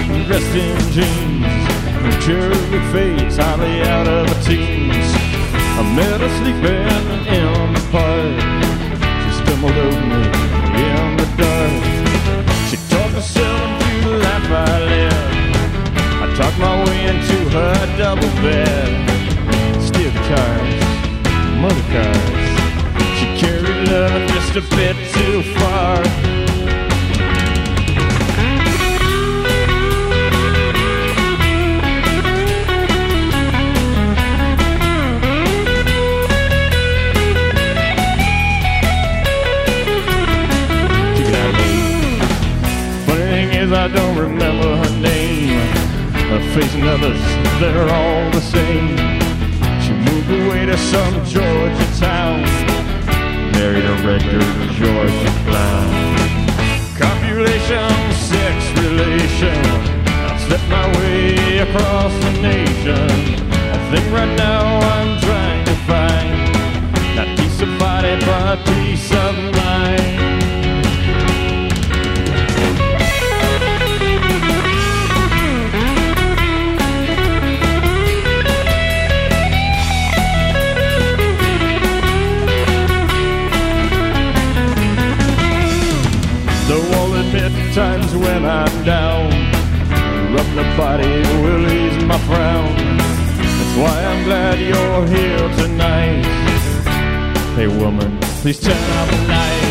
dressed in jeans, cherry face, hardly out of her teens. I met her sleeping in the park. She stumbled over me in the dark. She talked herself into the life I led. I talked my way into her double bed. Steel cars, motor cars. She carried love just a bit too far. I don't remember her name. Her face and others that are all the same. She moved away to some Georgia town, married a regular Georgia clown. Copulation, sex relation, I've slept my way across the nation. I think right now I'm trying to find not peace of body but peace of mind. Times when I'm down, rubbing the body will ease my frown. That's why I'm glad you're here tonight. Hey woman, please turn out the light.